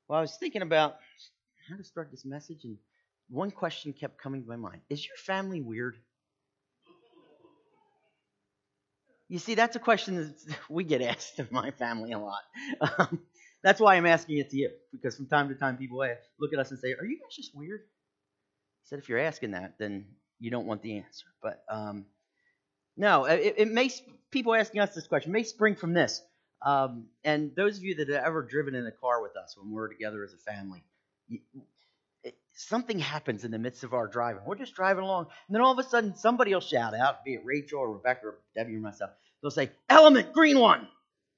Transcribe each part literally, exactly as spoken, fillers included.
Well, I was thinking about how to start this message, and one question kept coming to my mind. Is your family weird? You see, that's a question that we get asked of my family a lot. Um, that's why I'm asking it to you, because from time to time people look at us and say, "Are you guys just weird?" I said, if you're asking that, then you don't want the answer. But um, no, it, it may people asking us this question may spring from this. Um, and those of you that have ever driven in a car with us when we're together as a family, you, it, something happens in the midst of our driving. We're just driving along, and then all of a sudden somebody will shout out, be it Rachel or Rebecca or Debbie or myself. They'll say, "Element, green one."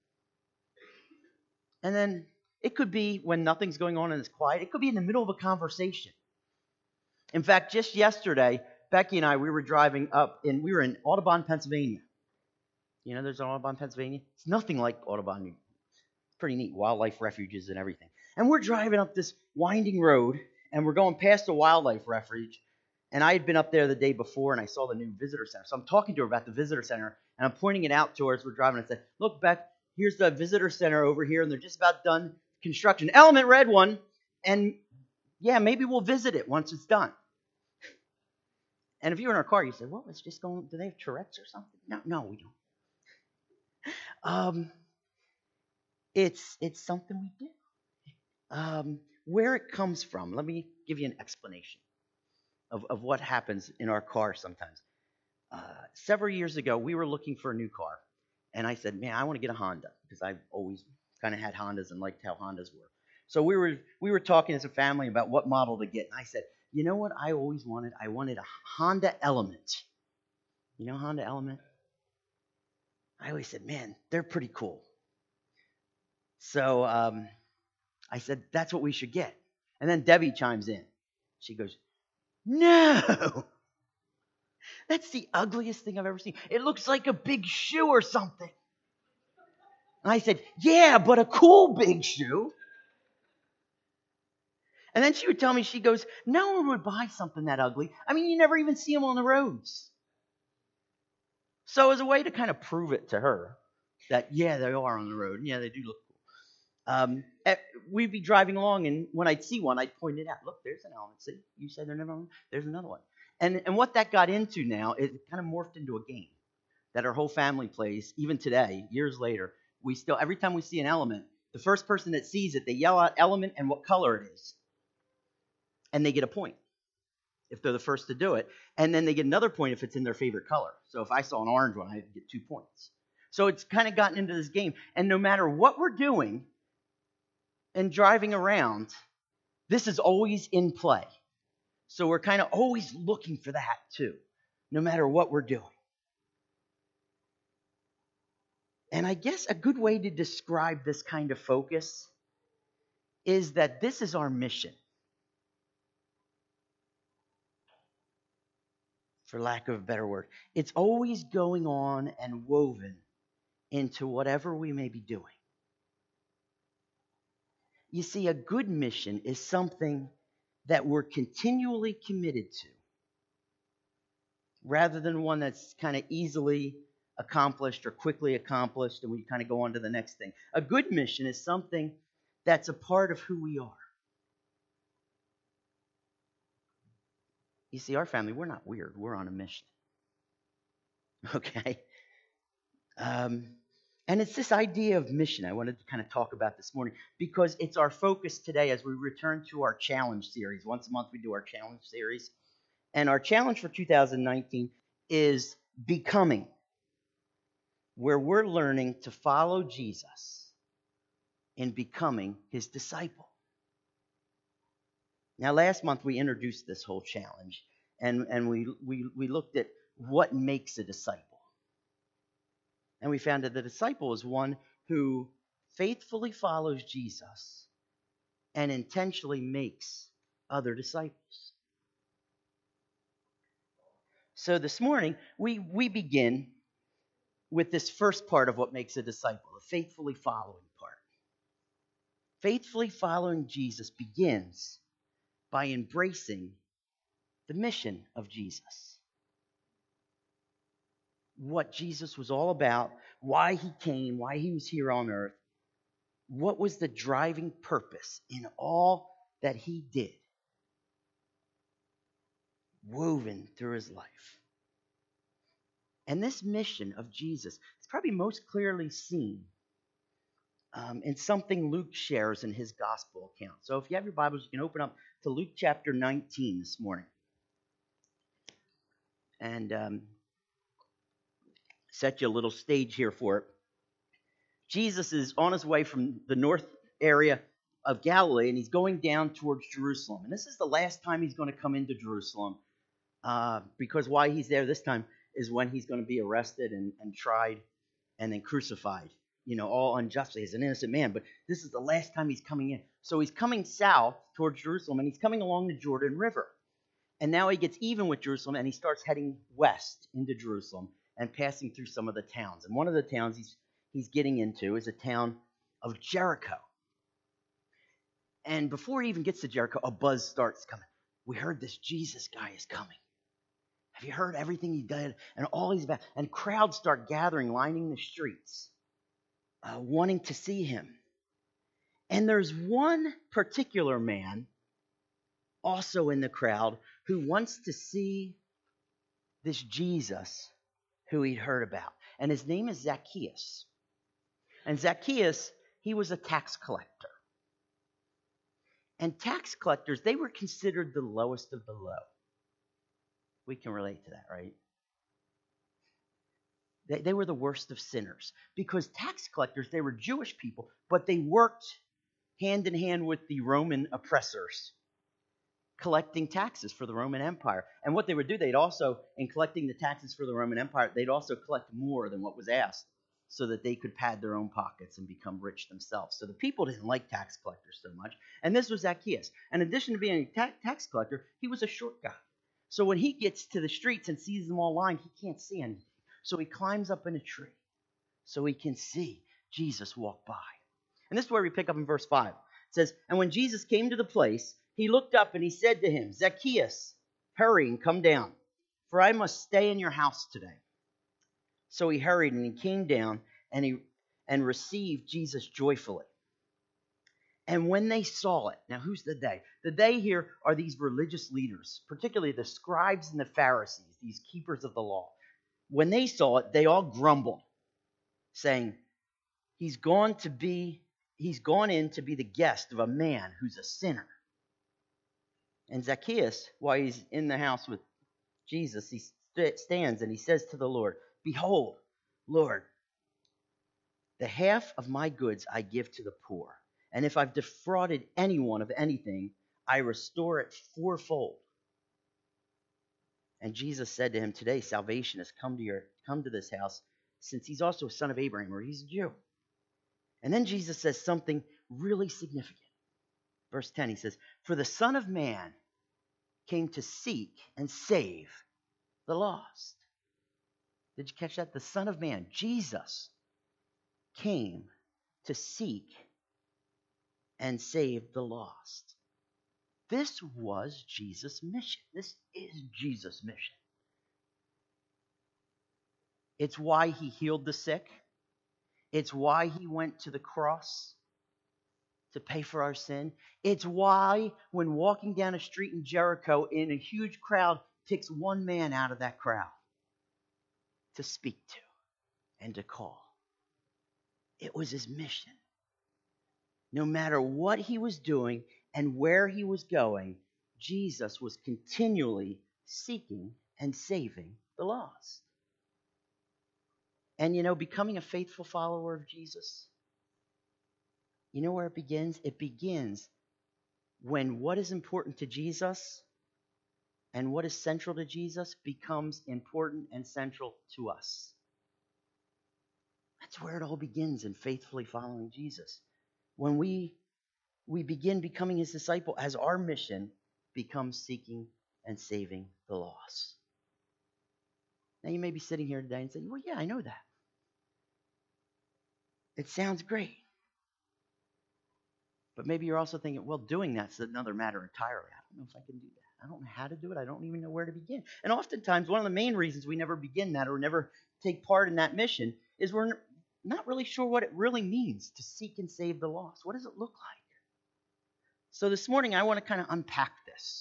And then it could be when nothing's going on and it's quiet. It could be in the middle of a conversation. In fact, just yesterday, Becky and I, we were driving up, and we were in Audubon, Pennsylvania. You know, there's an Audubon, Pennsylvania. It's nothing like Audubon. Pretty neat, wildlife refuges and everything. And we're driving up this winding road, and we're going past a wildlife refuge. And I had been up there the day before, and I saw the new visitor center. So I'm talking to her about the visitor center, and I'm pointing it out to her as we're driving. I said, "Look, Beck, here's the visitor center over here, and they're just about done construction. Element red one, and yeah, maybe we'll visit it once it's done." And if you're in our car, you say, "Well, it's just going, do they have Tourette's or something?" No, no, we don't. Um, it's it's something we do. Um, where it comes from, let me give you an explanation of, of what happens in our car sometimes. Uh, several years ago, we were looking for a new car. And I said, "Man, I want to get a Honda," because I've always kind of had Hondas and liked how Hondas were. So we were we were talking as a family about what model to get. And I said, "You know what I always wanted? I wanted a Honda Element." You know Honda Element? I always said, "Man, they're pretty cool." So um, I said, "That's what we should get." And then Debbie chimes in. She goes, "No, that's the ugliest thing I've ever seen. It looks like a big shoe or something." And I said, "Yeah, but a cool big shoe." And then she would tell me, she goes, "No one would buy something that ugly. I mean, you never even see them on the roads." So as a way to kind of prove it to her that, yeah, they are on the road. Yeah, they do look cool. Um, eh, we'd be driving along, and when I'd see one, I'd point it out. "Look, there's an Element. See, you said they're never on. There's another one." And and what that got into now, it kind of morphed into a game that our whole family plays, even today, years later. We still, every time we see an Element, the first person that sees it, they yell out Element and what color it is, and they get a point if they're the first to do it. And then they get another point if it's in their favorite color. So if I saw an orange one, I'd get two points. So it's kind of gotten into this game. And no matter what we're doing and driving around, this is always in play. So we're kind of always looking for that too, no matter what we're doing. And I guess a good way to describe this kind of focus is that this is our mission, for lack of a better word. It's always going on and woven into whatever we may be doing. You see, a good mission is something that we're continually committed to, rather than one that's kind of easily accomplished or quickly accomplished and we kind of go on to the next thing. A good mission is something that's a part of who we are. You see, our family, we're not weird. We're on a mission. Okay? Um, and it's this idea of mission I wanted to kind of talk about this morning, because it's our focus today as we return to our challenge series. Once a month we do our challenge series. And our challenge for two thousand nineteen is becoming, where we're learning to follow Jesus in becoming his disciple. Now, last month we introduced this whole challenge, and, and we, we, we looked at what makes a disciple. And we found that the disciple is one who faithfully follows Jesus and intentionally makes other disciples. So this morning, we, we begin with this first part of what makes a disciple, the faithfully following part. Faithfully following Jesus begins by embracing the mission of Jesus. What Jesus was all about, why he came, why he was here on earth, What was the driving purpose in all that he did? Woven through his life. And this mission of Jesus is probably most clearly seen um, in something Luke shares in his gospel account. So if you have your Bibles, you can open up to Luke chapter nineteen this morning. And um, set you a little stage here for it. Jesus is on his way from the north area of Galilee, and he's going down towards Jerusalem. And this is the last time he's going to come into Jerusalem, uh, because why he's there this time is when he's going to be arrested and, and tried and then crucified, you know, all unjustly as an innocent man. But this is the last time he's coming in. So he's coming south towards Jerusalem, and he's coming along the Jordan River. And now he gets even with Jerusalem, and he starts heading west into Jerusalem and passing through some of the towns. And one of the towns he's he's getting into is a town of Jericho. And before he even gets to Jericho, a buzz starts coming. We heard this Jesus guy is coming. Have you heard everything he did and all he's about? And crowds start gathering, lining the streets, uh, wanting to see him. And there's one particular man also in the crowd who wants to see this Jesus who he'd heard about. And his name is Zacchaeus. And Zacchaeus, he was a tax collector. And tax collectors, they were considered the lowest of the low. We can relate to that, right? They, they were the worst of sinners. Because tax collectors, they were Jewish people, but they worked hand in hand with the Roman oppressors, collecting taxes for the Roman Empire. And what they would do, they'd also, in collecting the taxes for the Roman Empire, they'd also collect more than what was asked so that they could pad their own pockets and become rich themselves. So the people didn't like tax collectors so much. And this was Zacchaeus. In addition to being a ta- tax collector, he was a short guy. So when he gets to the streets and sees them all lined, he can't see anything. So he climbs up in a tree so he can see Jesus walk by. And this is where we pick up in verse five. It says, "And when Jesus came to the place, he looked up and he said to him, 'Zacchaeus, hurry and come down, for I must stay in your house today.' So he hurried and he came down and he and received Jesus joyfully. And when they saw it," now who's the they? The they here are these religious leaders, particularly the scribes and the Pharisees, these keepers of the law. When they saw it, they all grumbled, saying, He's gone to be, he's gone in to be the guest of a man who's a sinner. And Zacchaeus, while he's in the house with Jesus, he st- stands and he says to the Lord, 'Behold, Lord, the half of my goods I give to the poor. And if I've defrauded anyone of anything, I restore it fourfold.' And Jesus said to him, 'Today salvation has come to your come to this house, since he's also a son of Abraham, or he's a Jew.' And then Jesus says something really significant. Verse ten, he says, 'For the Son of Man came to seek and save the lost.'" Did you catch that? The Son of Man, Jesus, came to seek and save the lost. This was Jesus' mission. This is Jesus' mission. It's why he healed the sick. It's why he went to the cross to pay for our sin. It's why, when walking down a street in Jericho in a huge crowd, picks one man out of that crowd to speak to and to call. It was his mission. No matter what he was doing and where he was going, Jesus was continually seeking and saving the lost. And you know, becoming a faithful follower of Jesus, you know where it begins? It begins when what is important to Jesus and what is central to Jesus becomes important and central to us. That's where it all begins in faithfully following Jesus. When we we begin becoming his disciple, as our mission becomes seeking and saving the lost. Now you may be sitting here today and saying, "Well, yeah, I know that. It sounds great." But maybe you're also thinking, well, doing that's another matter entirely. I don't know if I can do that. I don't know how to do it. I don't even know where to begin. And oftentimes, one of the main reasons we never begin that or never take part in that mission is we're not really sure what it really means to seek and save the lost. What does it look like? So this morning, I want to kind of unpack this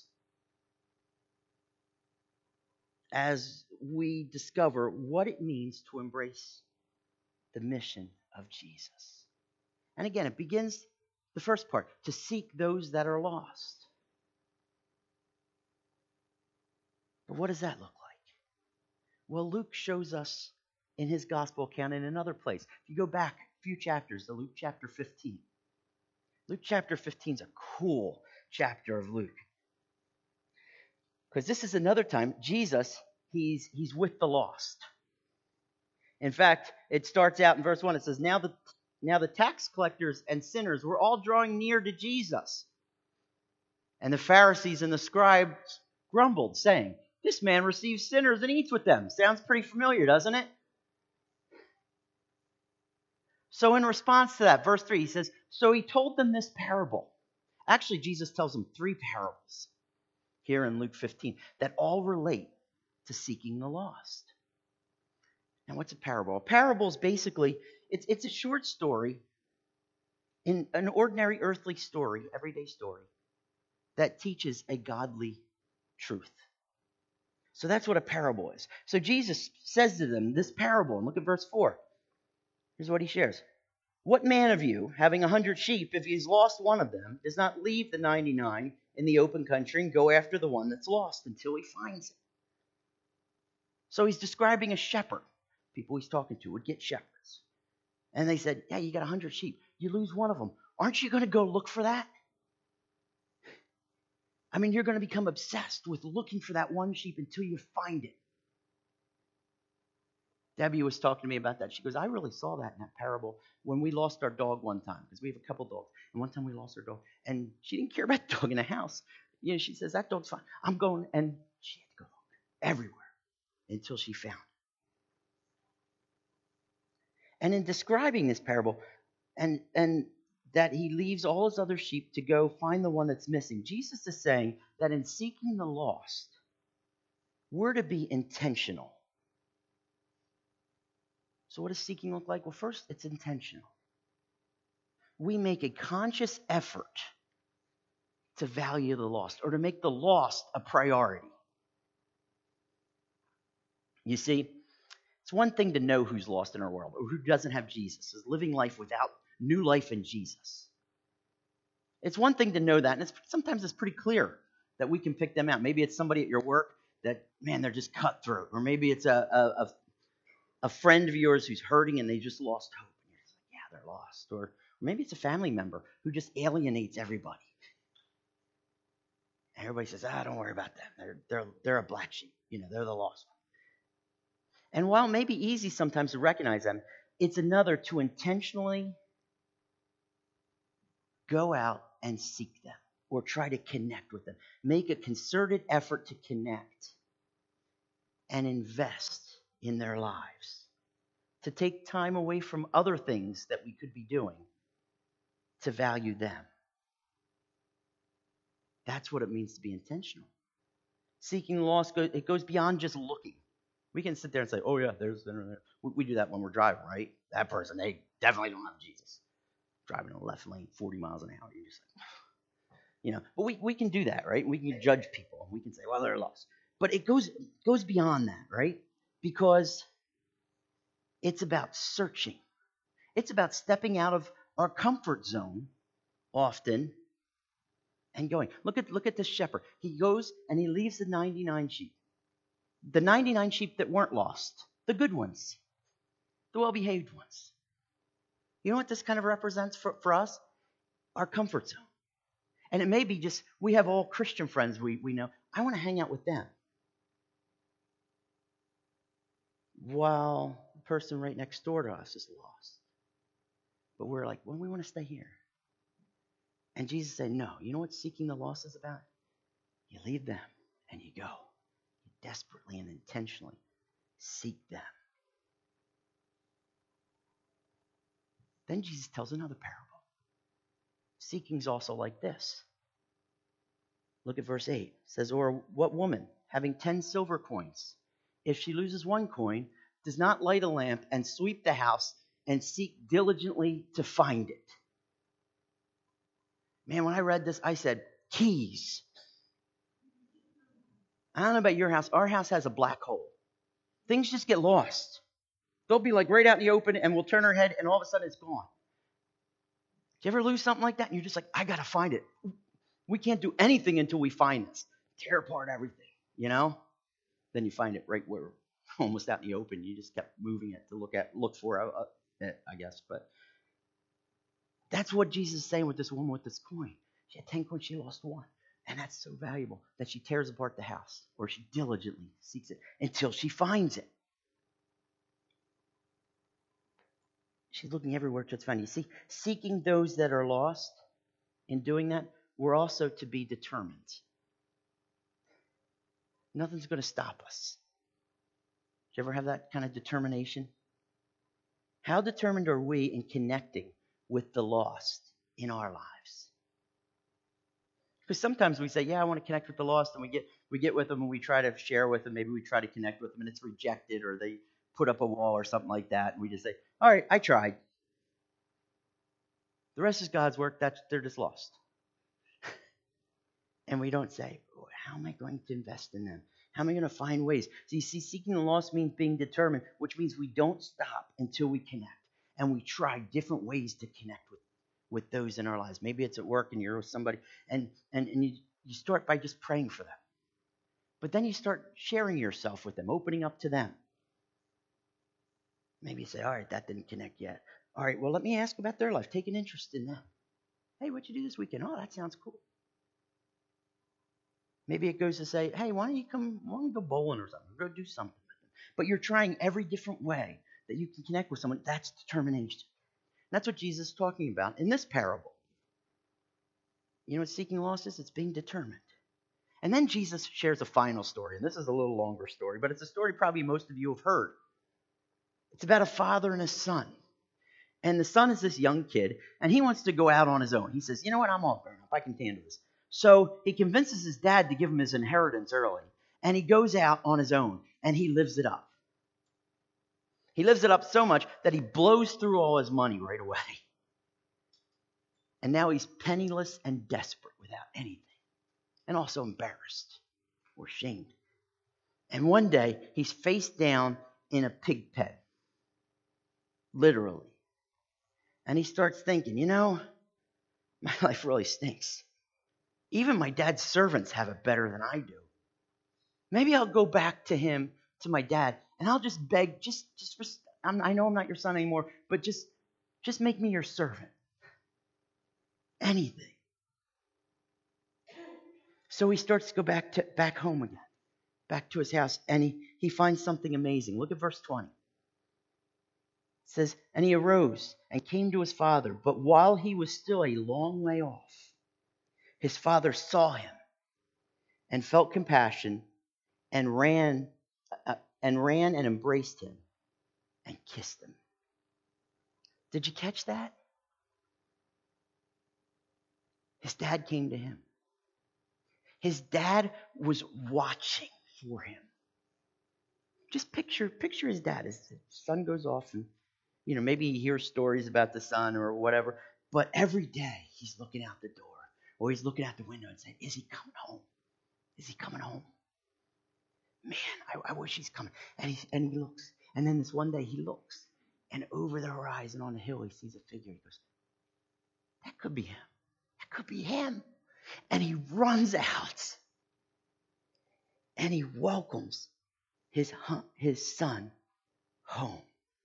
as we discover what it means to embrace the mission of Jesus. And again, it begins, the first part, to seek those that are lost. But what does that look like? Well, Luke shows us in his gospel account in another place. If you go back a few chapters to Luke chapter fifteen. Luke chapter fifteen is a cool chapter of Luke. Because this is another time Jesus, he's he's with the lost. In fact, it starts out in verse one. It says, Now the now the tax collectors and sinners were all drawing near to Jesus. And the Pharisees and the scribes grumbled, saying, This man receives sinners and eats with them. Sounds pretty familiar, doesn't it? So in response to that, verse three, he says, So he told them this parable. Actually, Jesus tells them three parables here in Luke fifteen that all relate to seeking the lost. Now, what's a parable? A parable is basically, it's, it's a short story, in an ordinary earthly story, everyday story, that teaches a godly truth. So that's what a parable is. So Jesus says to them this parable, and look at verse four. Here's what he shares. What man of you, having a hundred sheep, if he's lost one of them, does not leave the ninety-nine in the open country and go after the one that's lost until he finds it? So he's describing a shepherd. People he's talking to would get shepherds. And they said, yeah, you got a hundred sheep. You lose one of them. Aren't you going to go look for that? I mean, you're going to become obsessed with looking for that one sheep until you find it. Debbie was talking to me about that. She goes, I really saw that in that parable when we lost our dog one time, because we have a couple dogs. And one time we lost our dog, and she didn't care about the dog in the house. You know, she says, that dog's fine. I'm going, and she had to go look everywhere until she found it. And in describing this parable, and, and that he leaves all his other sheep to go find the one that's missing, Jesus is saying that in seeking the lost, we're to be intentional. So what does seeking look like? Well, first, it's intentional. We make a conscious effort to value the lost, or to make the lost a priority. You see, it's one thing to know who's lost in our world, or who doesn't have Jesus, is living life without new life in Jesus. It's one thing to know that, and it's, sometimes it's pretty clear that we can pick them out. Maybe it's somebody at your work that, man, they're just cutthroat. Or maybe it's a, a, a, a friend of yours who's hurting and they just lost hope. And you're just like, yeah, they're lost. Or maybe it's a family member who just alienates everybody. And everybody says, ah, don't worry about them. They're, they're, they're a black sheep. You know, they're the lost one. And while it may be easy sometimes to recognize them, it's another to intentionally go out and seek them or try to connect with them. Make a concerted effort to connect and invest in their lives. To take time away from other things that we could be doing to value them. That's what it means to be intentional. Seeking the lost, it goes beyond just looking. We can sit there and say, oh yeah, there's there. We do that when we're driving, right? That person, they definitely don't have Jesus. Driving in the left lane, forty miles an hour. You're just like, you know, but we, we can do that, right? We can judge people. We can say, well, they're lost. But it goes goes beyond that, right? Because it's about searching. It's about stepping out of our comfort zone often and going. Look at look at this shepherd. He goes and he leaves the ninety-nine sheep. The ninety-nine sheep that weren't lost. The good ones. The well-behaved ones. You know what this kind of represents for, for us? Our comfort zone. And it may be just, we have all Christian friends we, we know. I want to hang out with them. While the person right next door to us is lost. But we're like, well, we want to stay here. And Jesus said, no. You know what seeking the lost is about? You leave them and you go. You desperately and intentionally seek them. Then Jesus tells another parable. Seeking's also like this. Look at verse eight. It says, or what woman, having ten silver coins, if she loses one coin, does not light a lamp and sweep the house and seek diligently to find it. Man, when I read this, I said, keys. I don't know about your house. Our house has a black hole. Things just get lost. They'll be like right out in the open, and we'll turn our head, and all of a sudden it's gone. Do you ever lose something like that? And you're just like, I got to find it. We can't do anything until we find this. Tear apart everything, you know? Then you find it right where, almost out in the open. You just kept moving it to look at, look for uh, it, I guess. But that's what Jesus is saying with this woman with this coin. She had ten coins, she lost one. And that's so valuable that she tears apart the house, or she diligently seeks it until she finds it. She's looking everywhere till it's found. You see, seeking those that are lost, in doing that, we're also to be determined. Nothing's going to stop us. Do you ever have that kind of determination? How determined are we in connecting with the lost in our lives? Because sometimes we say, yeah, I want to connect with the lost, and we get we get with them and we try to share with them. Maybe we try to connect with them and it's rejected, or they put up a wall or something like that, and we just say, all right, I tried. The rest is God's work. That's they're just lost. And we don't say, oh, how am I going to invest in them? How am I going to find ways? So you see, seeking the lost means being determined, which means we don't stop until we connect. And we try different ways to connect with, with those in our lives. Maybe it's at work and you're with somebody, and, and, and you, you start by just praying for them. But then you start sharing yourself with them, opening up to them. Maybe you say, all right, that didn't connect yet. All right, well, let me ask about their life. Take an interest in them. Hey, what'd you do this weekend? Oh, that sounds cool. Maybe it goes to say, hey, why don't you come, why don't you go bowling or something? Go do something with them. But you're trying every different way that you can connect with someone. That's determination. And that's what Jesus is talking about in this parable. You know what seeking lost is? It's being determined. And then Jesus shares a final story. And this is a little longer story, but it's a story probably most of you have heard. It's about a father and a son. And the son is this young kid, and he wants to go out on his own. He says, you know what, I'm all grown up. I can handle this. So he convinces his dad to give him his inheritance early. And he goes out on his own, and he lives it up. He lives it up so much that he blows through all his money right away. And now he's penniless and desperate without anything. And also embarrassed or shamed. And one day, he's face down in a pig pen. Literally. And he starts thinking, you know, my life really stinks. Even my dad's servants have it better than I do. Maybe I'll go back to him, to my dad, and I'll just beg, just, just for, I'm, I know I'm not your son anymore, but just, just make me your servant. Anything. So he starts to go back to back home again, back to his house, and he, he finds something amazing. Look at verse twenty. It says, and he arose and came to his father, but while he was still a long way off, his father saw him and felt compassion and ran uh, and ran and embraced him and kissed him. Did you catch that? His dad came to him. His dad was watching for him. Just picture picture his dad. His son goes off, and you know, maybe he hears stories about the son or whatever, but every day he's looking out the door or he's looking out the window and saying, is he coming home? Is he coming home? Man, I, I wish he's coming. And he, and he looks. And then this one day he looks. And over the horizon on the hill he sees a figure. He goes, that could be him. That could be him. And he runs out. And he welcomes his, his son home.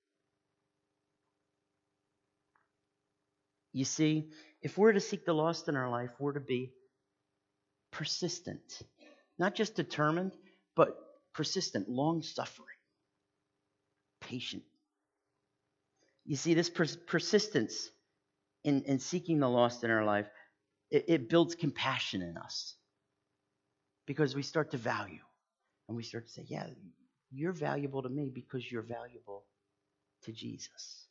You see, if we're to seek the lost in our life, we're to be persistent. Not just determined, but persistent, long-suffering, patient. You see, this pers- persistence in, in seeking the lost in our life, it, it builds compassion in us. Because we start to value. And we start to say, yeah, you're valuable to me because you're valuable to Jesus.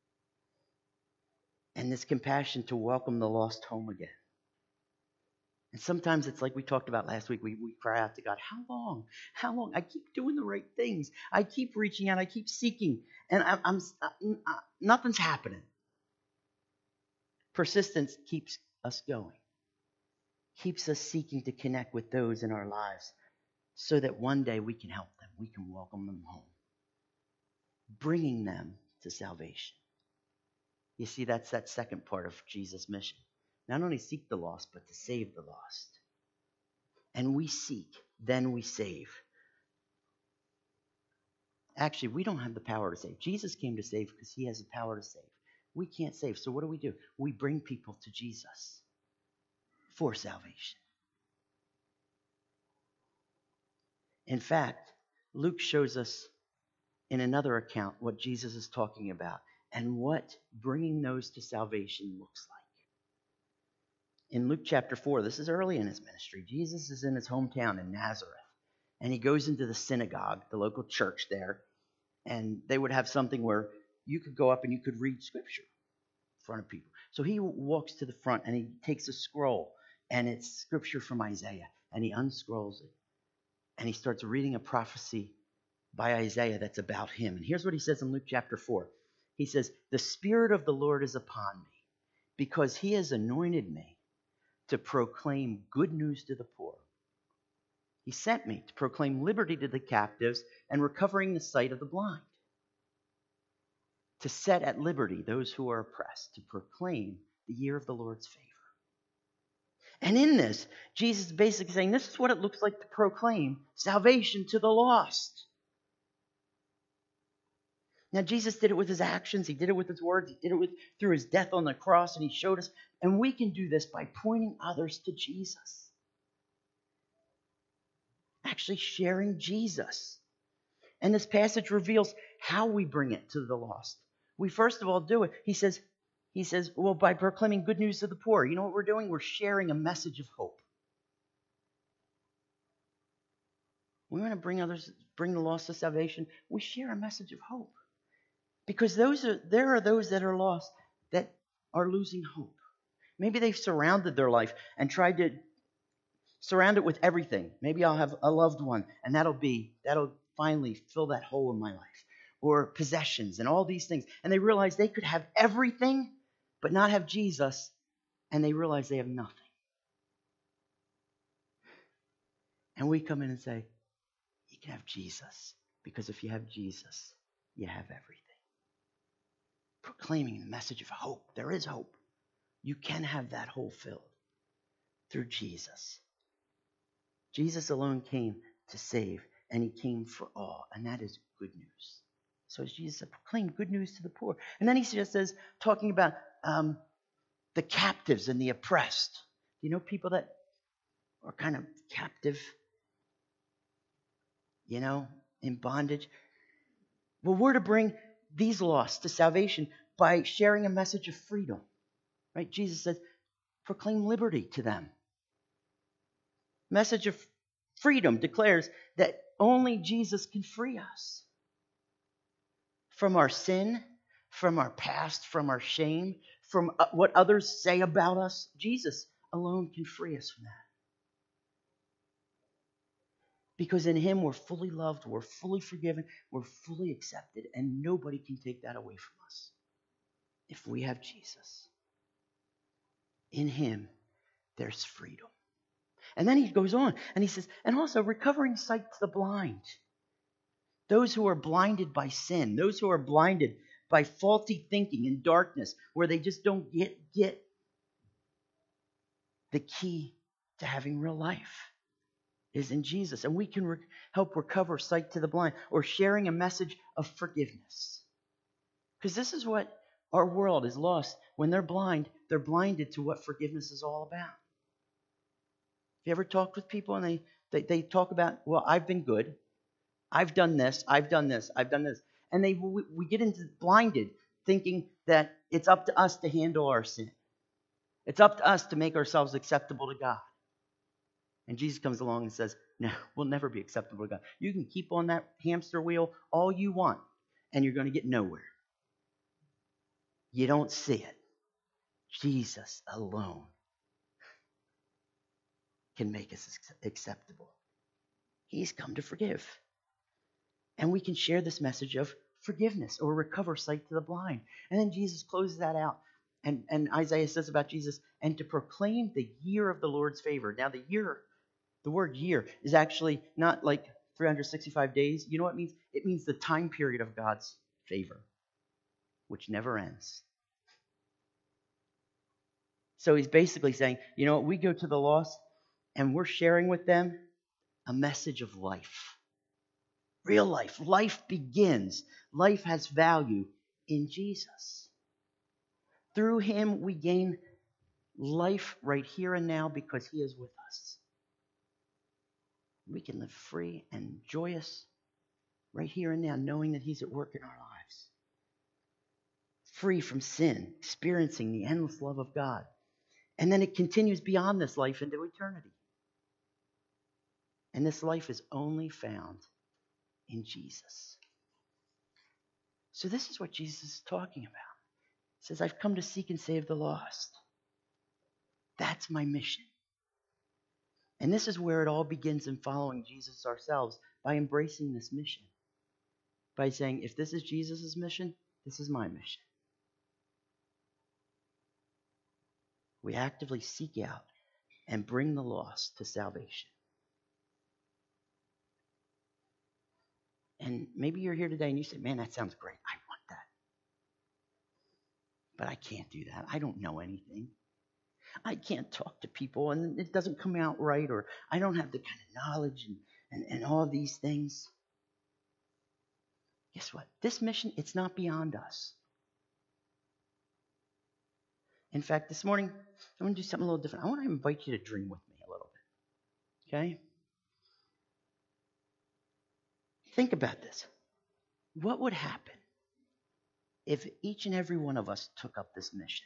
And this compassion to welcome the lost home again. And sometimes it's like we talked about last week. We, we cry out to God, how long? How long? I keep doing the right things. I keep reaching out. I keep seeking. And I'm, I'm uh, uh, nothing's happening. Persistence keeps us going. Keeps us seeking to connect with those in our lives so that one day we can help them. We can welcome them home. Bringing them to salvation. You see, that's that second part of Jesus' mission. Not only seek the lost, but to save the lost. And we seek, then we save. Actually, we don't have the power to save. Jesus came to save because he has the power to save. We can't save. So what do we do? We bring people to Jesus for salvation. In fact, Luke shows us in another account what Jesus is talking about and what bringing those to salvation looks like. In Luke chapter four, this is early in his ministry. Jesus is in his hometown in Nazareth, and he goes into the synagogue, the local church there, and they would have something where you could go up and you could read scripture in front of people. So he walks to the front and he takes a scroll, and it's scripture from Isaiah, and he unscrolls it, and he starts reading a prophecy by Isaiah that's about him. And here's what he says in Luke chapter four. He says, "The Spirit of the Lord is upon me, because he has anointed me to proclaim good news to the poor. He sent me to proclaim liberty to the captives and recovering the sight of the blind, to set at liberty those who are oppressed, to proclaim the year of the Lord's favor." And in this, Jesus is basically saying this is what it looks like to proclaim salvation to the lost. Now, Jesus did it with his actions. He did it with his words. He did it with, through his death on the cross, and he showed us. And we can do this by pointing others to Jesus. Actually sharing Jesus. And this passage reveals how we bring it to the lost. We first of all do it. He says, he says, well, by proclaiming good news to the poor. You know what we're doing? We're sharing a message of hope. We want to bring others, bring the lost to salvation. We share a message of hope. Because those are there are those that are lost that are losing hope. Maybe they've surrounded their life and tried to surround it with everything. Maybe I'll have a loved one, and that'll be that'll finally fill that hole in my life. Or possessions and all these things. And they realize they could have everything, but not have Jesus, and they realize they have nothing. And we come in and say, you can have Jesus, because if you have Jesus, you have everything. Proclaiming the message of hope. There is hope. You can have that hole filled through Jesus. Jesus alone came to save, and he came for all, and that is good news. So as Jesus said, proclaim good news to the poor. And then he just says, talking about um, the captives and the oppressed. You know people that are kind of captive, you know, in bondage? Well, we're to bring these lost to salvation by sharing a message of freedom. Right? Jesus says, proclaim liberty to them. Message of freedom declares that only Jesus can free us from our sin, from our past, from our shame, from what others say about us. Jesus alone can free us from that. Because in him we're fully loved, we're fully forgiven, we're fully accepted, and nobody can take that away from us if we have Jesus. In him, there's freedom. And then he goes on and he says, and also recovering sight to the blind. Those who are blinded by sin, those who are blinded by faulty thinking and darkness, where they just don't get, get the key to having real life is in Jesus. And we can re- help recover sight to the blind, or sharing a message of forgiveness. Because this is what our world is lost. When they're blind, they're blinded to what forgiveness is all about. Have you ever talked with people and they, they, they talk about, well, I've been good. I've done this. I've done this. I've done this. And they we, we get into blinded thinking that it's up to us to handle our sin. It's up to us to make ourselves acceptable to God. And Jesus comes along and says, no, we'll never be acceptable to God. You can keep on that hamster wheel all you want, and you're going to get nowhere. You don't see it. Jesus alone. can make us acceptable. He's come to forgive. And we can share this message of forgiveness or recover sight to the blind. And then Jesus closes that out. And, and Isaiah says about Jesus, and to proclaim the year of the Lord's favor. Now, the year, the word year is actually not like three hundred sixty-five days. You know what it means? It means the time period of God's favor, which never ends. So he's basically saying, you know what, we go to the lost and we're sharing with them a message of life. Real life. Life begins. Life has value in Jesus. Through him we gain life right here and now because he is with us. We can live free and joyous right here and now, knowing that he's at work in our lives. Free from sin, experiencing the endless love of God. And then it continues beyond this life into eternity. And this life is only found in Jesus. So this is what Jesus is talking about. He says, I've come to seek and save the lost. That's my mission. And this is where it all begins in following Jesus ourselves, by embracing this mission. By saying, if this is Jesus' mission, this is my mission. We actively seek out and bring the lost to salvation. And maybe you're here today and you say, man, that sounds great. I want that. But I can't do that. I don't know anything. I can't talk to people and it doesn't come out right, or I don't have the kind of knowledge and, and, and all these things. Guess what? This mission, it's not beyond us. In fact, this morning, I want to do something a little different. I want to invite you to dream with me a little bit. Okay? Think about this. What would happen if each and every one of us took up this mission?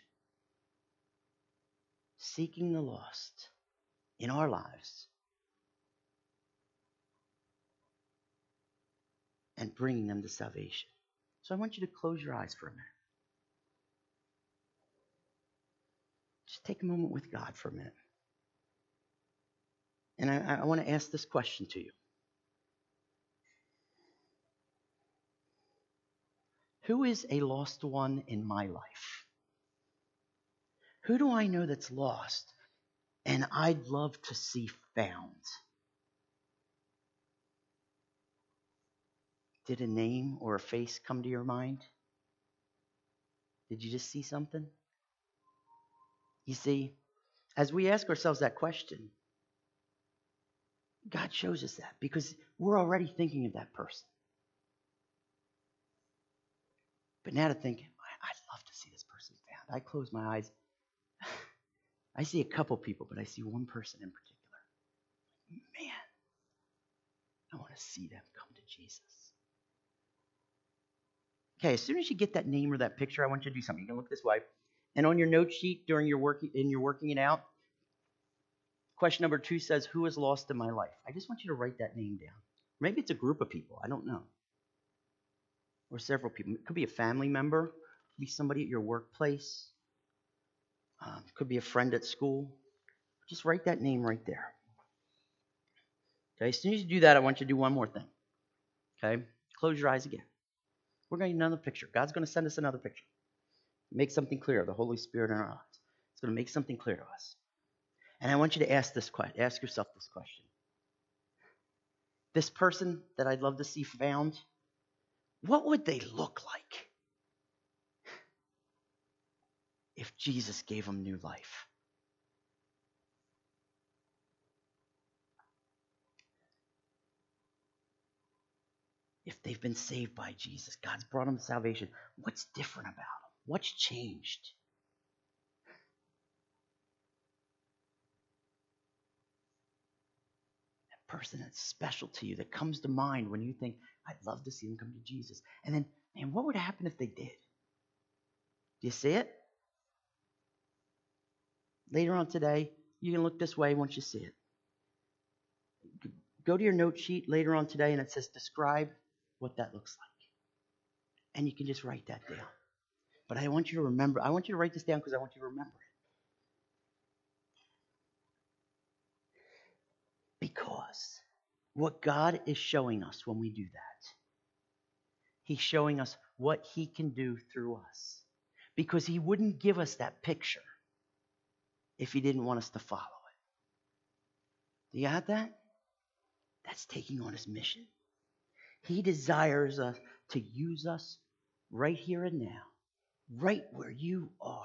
Seeking the lost in our lives and bringing them to salvation. So I want you to close your eyes for a minute. Just take a moment with God for a minute. And I, I want to ask this question to you. Who is a lost one in my life? Who do I know that's lost and I'd love to see found? Did a name or a face come to your mind? Did you just see something? You see, as we ask ourselves that question, God shows us that because we're already thinking of that person. But now to think, I'd love to see this person found. I close my eyes. I see a couple people, but I see one person in particular. Man, I want to see them come to Jesus. Okay, as soon as you get that name or that picture, I want you to do something. You can look this way. And on your note sheet during your work, in your working it out, question number two says, who is lost in my life? I just want you to write that name down. Maybe it's a group of people. I don't know. Or several people. It could be a family member. It could be somebody at your workplace. Um, it could be a friend at school. Just write that name right there. Okay, as soon as you do that, I want you to do one more thing. Okay, close your eyes again. We're going to get another picture. God's going to send us another picture. Make something clear. The Holy Spirit in our lives. It's going to make something clear to us. And I want you to ask this question. Ask yourself this question. This person that I'd love to see found, what would they look like if Jesus gave them new life? If they've been saved by Jesus, God's brought them to salvation, what's different about them? What's changed? That person that's special to you, that comes to mind when you think, I'd love to see them come to Jesus. And then, man, what would happen if they did? Do you see it? Later on today, you can look this way once you see it. Go to your note sheet later on today and it says describe what that looks like. And you can just write that down. But I want you to remember, I want you to write this down because I want you to remember it. what God is showing us when we do that. He's showing us what he can do through us. Because he wouldn't give us that picture if he didn't want us to follow it. Do you got that? That's taking on his mission. He desires us to use us right here and now, right where you are.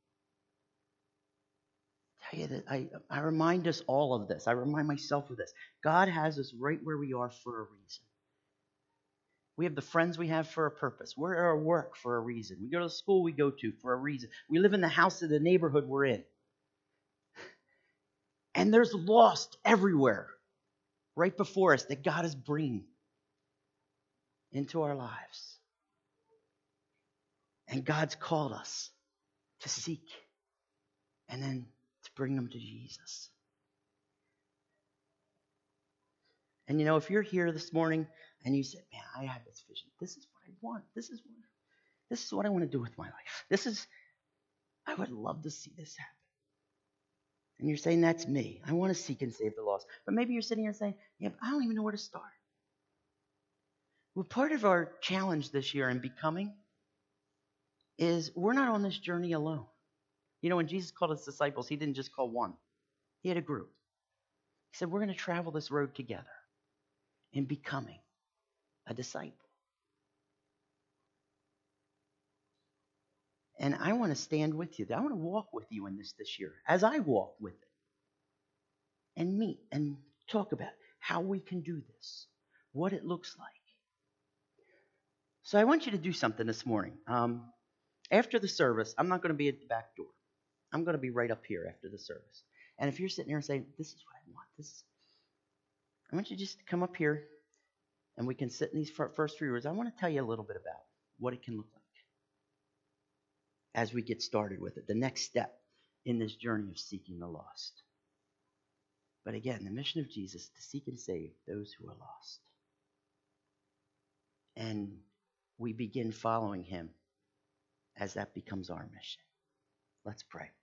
I tell you that I, I remind us all of this. I remind myself of this. God has us right where we are for a reason. We have the friends we have for a purpose. We're at our work for a reason. We go to the school we go to for a reason. We live in the house of the neighborhood we're in. And there's lost everywhere right before us that God is bringing into our lives. And God's called us to seek and then to bring them to Jesus. And you know, if you're here this morning and you said, man, I have this vision. This is what I want. This is what, this is what I want to do with my life. This is, I would love to see this happen. And you're saying, that's me. I want to seek and save the lost. But maybe you're sitting here saying, yeah, but I don't even know where to start. Well, part of our challenge this year in becoming is we're not on this journey alone. You know, when Jesus called his disciples, he didn't just call one. He had a group. He said, we're going to travel this road together in becoming a disciple. And I want to stand with you. I want to walk with you in this this year as I walk with it and meet and talk about how we can do this, what it looks like. So I want you to do something this morning. Um, after the service, I'm not going to be at the back door. I'm going to be right up here after the service. And if you're sitting here and saying, this is what I want, this is, I want you to just come up here and we can sit in these first three rows. I want to tell you a little bit about what it can look like as we get started with it, the next step in this journey of seeking the lost. But again, the mission of Jesus is to seek and save those who are lost. And we begin following him as that becomes our mission. Let's pray.